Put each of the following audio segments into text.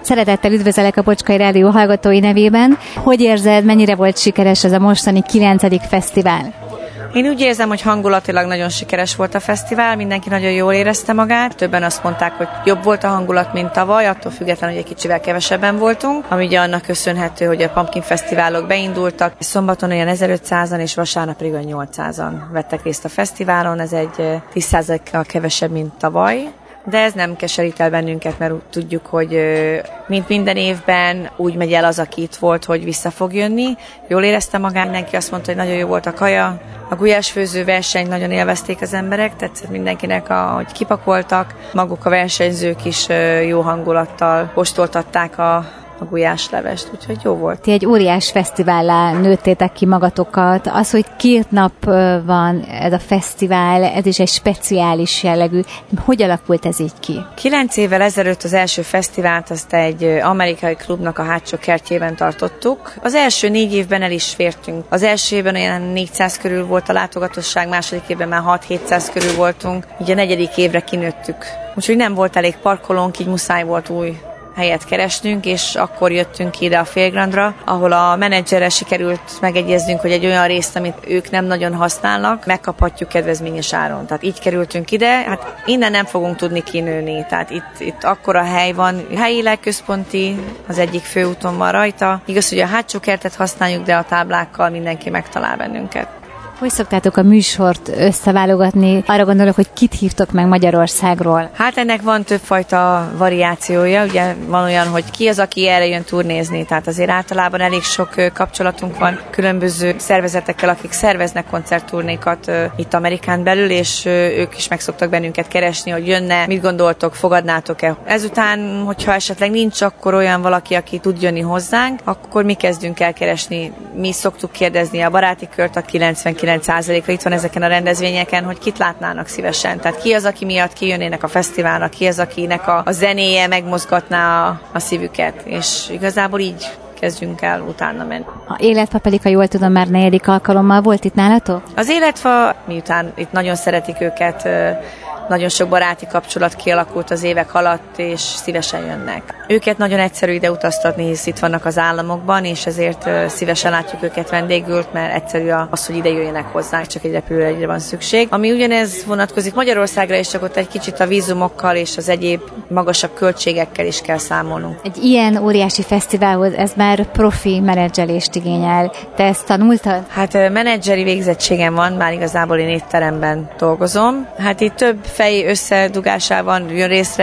Szeretettel üdvözöllek a Bocskai Rádió hallgatói nevében. Hogy érzed, mennyire volt sikeres ez a mostani 9. fesztivál? Én úgy érzem, hogy hangulatilag nagyon sikeres volt a fesztivál, mindenki nagyon jól érezte magát. Többen azt mondták, hogy jobb volt a hangulat, mint tavaly, attól függetlenül, hogy egy kicsivel kevesebben voltunk, ami ugye annak köszönhető, hogy a Pumpkin Fesztiválok beindultak. Szombaton olyan 1500-an és vasárnap pedig olyan 800-an vettek részt a fesztiválon, ez egy 10%-kal kevesebb, mint tavaly. De ez nem keserít el bennünket, mert tudjuk, hogy mint minden évben úgy megy el az, aki itt volt, hogy vissza fog jönni. Jól érezte magát, mindenki azt mondta, hogy nagyon jó volt a kaja. A gulyásfőző verseny nagyon élvezték az emberek, tetszett mindenkinek, hogy kipakoltak. Maguk a versenyzők is jó hangulattal kóstoltatták a gulyáslevest, úgyhogy jó volt. Ti egy óriás fesztivállá nőttétek ki magatokat. Az, hogy 2 nap van ez a fesztivál, ez is egy speciális jellegű. Hogy alakult ez így ki? 9 évvel ezelőtt az első fesztivált azt egy amerikai klubnak a hátsó kertjében tartottuk. Az első 4 évben el is fértünk. Az első évben olyan 400 körül volt a látogatosság, második évben már 600-700 körül voltunk. Így a 4. évre kinőttük. Úgyhogy nem volt elég parkolónk, így muszáj volt új helyet keresnünk, és akkor jöttünk ide a Fairgroundra, ahol a menedzserrel sikerült megegyeznünk, hogy egy olyan részt, amit ők nem nagyon használnak, megkaphatjuk kedvezményes áron. Tehát így kerültünk ide, hát innen nem fogunk tudni kinőni. Tehát itt akkora hely van, helyileg központi, az egyik főúton van rajta. Igaz, hogy a hátsó kertet használjuk, de a táblákkal mindenki megtalál bennünket. Hogy szoktátok a műsort összeválogatni? Arra gondolok, hogy kit hívtok meg Magyarországról? Hát ennek van többfajta variációja. Ugye van olyan, hogy ki az, aki erre jön turnézni. Tehát azért általában elég sok kapcsolatunk van különböző szervezetekkel, akik szerveznek koncertturnékat itt Amerikán belül, és ők is meg szoktak bennünket keresni, hogy jönne, mit gondoltok, fogadnátok-e. Ezután, hogyha esetleg nincs akkor olyan valaki, aki tud jönni hozzánk, akkor mi kezdünk el keresni. Mi szoktuk kérdezni a baráti kört, a 99%-ra itt van ezeken a rendezvényeken, hogy kit látnának szívesen. Tehát ki az, aki miatt kijönnének a fesztiválnak, ki az, akinek a zenéje megmozgatná a szívüket. És igazából így kezdjünk el utána menni. A Életfa pedig, ha jól tudom, már 4. alkalommal volt itt nálatok? Az Életfa, miután itt nagyon szeretik őket, nagyon sok baráti kapcsolat kialakult az évek alatt, és szívesen jönnek. Őket nagyon egyszerű ide utaztatni, hisz itt vannak az államokban, és ezért szívesen látjuk őket vendégül, mert egyszerű az, hogy ide jöjjenek hozzánk, csak egy repülőjegyre van szükség. Ami ugyanez vonatkozik Magyarországra, és csak ott egy kicsit a vízumokkal és az egyéb magasabb költségekkel is kell számolnunk. Egy ilyen óriási fesztiválhoz ez már profi menedzselést igényel. Te ezt tanultad? Hát menedzseri végzettségem van, már igazából én étteremben dolgozom. Hát itt több fej összedugásában jön részre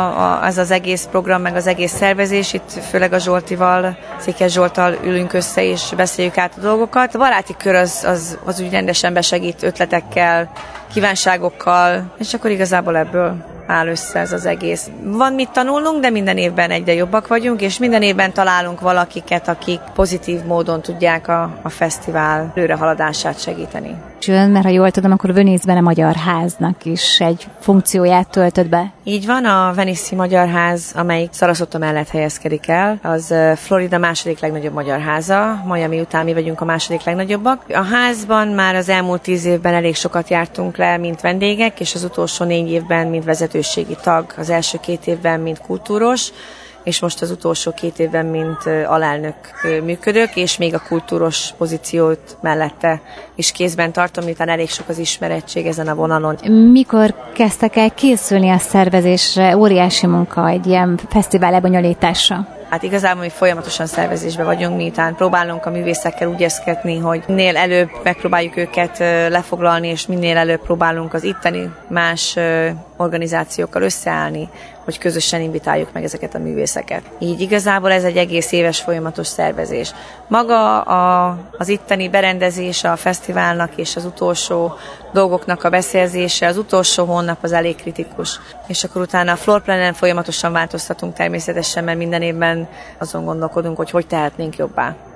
ez az egész program, meg az egész szervezés. Itt főleg a Zsoltival, Székes Zsolttal ülünk össze, és beszéljük át a dolgokat. A baráti kör az úgy rendesen besegít ötletekkel, kívánságokkal, és akkor igazából ebből áll össze ez az egész. Van mit tanulnunk, de minden évben egyre jobbak vagyunk, és minden évben találunk valakiket, akik pozitív módon tudják a fesztivál előrehaladását segíteni. Mert ha jól tudom, akkor Venice-ben a Magyar Háznak is egy funkcióját töltött be. Így van, a Venice-i Magyar Ház, amelyik Sarasota mellett helyezkedik el, az Florida második legnagyobb magyar háza, Miami után mi vagyunk a második legnagyobbak. A házban már az elmúlt 10 évben elég sokat jártunk le, mint vendégek, és az utolsó 4 évben, mint vezetőségi tag, az első 2 évben, mint kultúros, és most az utolsó 2 évben, mint alelnök működök, és még a kultúros pozíciót mellette is kézben tartom, miután elég sok az ismerettség ezen a vonalon. Mikor kezdtek el készülni a szervezésre? Óriási munka egy ilyen fesztivál lebonyolítása. Hát igazából mi folyamatosan szervezésben vagyunk, miután próbálunk a művészekkel úgy eszketni, hogy minél előbb megpróbáljuk őket lefoglalni, és minél előbb próbálunk az itteni más organizációkkal összeállni, hogy közösen invitáljuk meg ezeket a művészeket. Így igazából ez egy egész éves folyamatos szervezés. Maga az itteni berendezése a fesztiválnak és az utolsó dolgoknak a beszerzése, az utolsó hónap az elég kritikus. És akkor utána a floorplanen folyamatosan változtatunk természetesen, mert minden évben azon gondolkodunk, hogy tehetnénk jobbá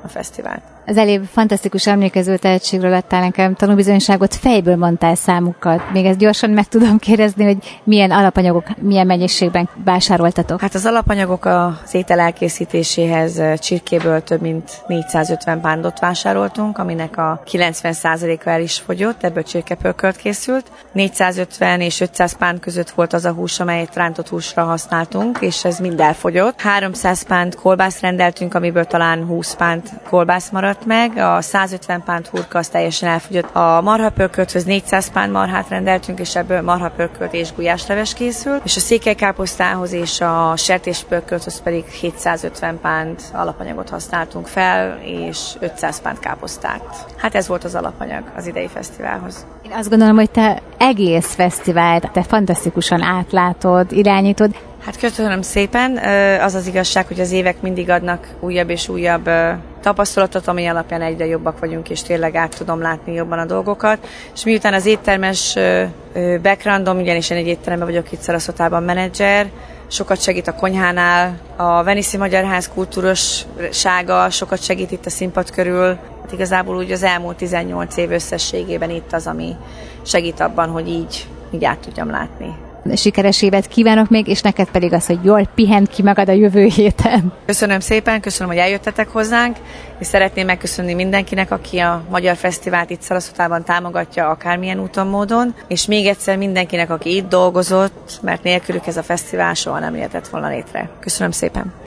a fesztivált. Az elébb fantasztikus emlékező tehetségről adtál nekem tanúbizonyságot, fejből mondtál számukat. Még ezt gyorsan meg tudom kérdezni, hogy milyen alapanyagok, milyen mennyiségben vásároltatok? Hát az alapanyagok az étel elkészítéséhez csirkéből több mint 450 pándot vásároltunk, aminek a 90%-a el is fogyott, ebből csirkepörkölt készült. 450 és 500 pánd között volt az a hús, amelyet rántott húsra használtunk, és ez mind elfogyott. 300 pánd kolbászt rendeltünk, amiből talán 20 pánd kolbász maradt meg, a 150 pánd hurka az teljesen elfogyott. A marhapörkölthöz 400 pánd marhát rendeltünk, és ebből marhapörkölt és gulyásleves készült, és a székelykáposztához és a sertéspörkölthöz pedig 750 pánd alapanyagot használtunk fel, és 500 pánd káposztát. Hát ez volt az alapanyag az idei fesztiválhoz. Én azt gondolom, hogy te egész fesztivált, te fantasztikusan átlátod, irányítod. Hát köszönöm szépen. Az az igazság, hogy az évek mindig adnak újabb és újabb tapasztalatot, ami alapján egyre jobbak vagyunk, és tényleg át tudom látni jobban a dolgokat. És miután az éttermes backgroundom, ugyanis én egy étteremben vagyok itt Sarasotában menedzser, sokat segít a konyhánál, a Veniszi Magyar Ház kultúrossága sokat segít itt a színpad körül. Hát igazából úgy az elmúlt 18 év összességében itt az, ami segít abban, hogy így át tudjam látni. Sikeres évet kívánok még, és neked pedig az, hogy jól pihent ki magad a jövő héten. Köszönöm szépen, köszönöm, hogy eljöttetek hozzánk, és szeretném megköszönni mindenkinek, aki a Magyar Fesztivált itt Sarasotában támogatja akármilyen úton, módon, és még egyszer mindenkinek, aki itt dolgozott, mert nélkülük ez a fesztivál soha nem jöhetett volna létre. Köszönöm szépen!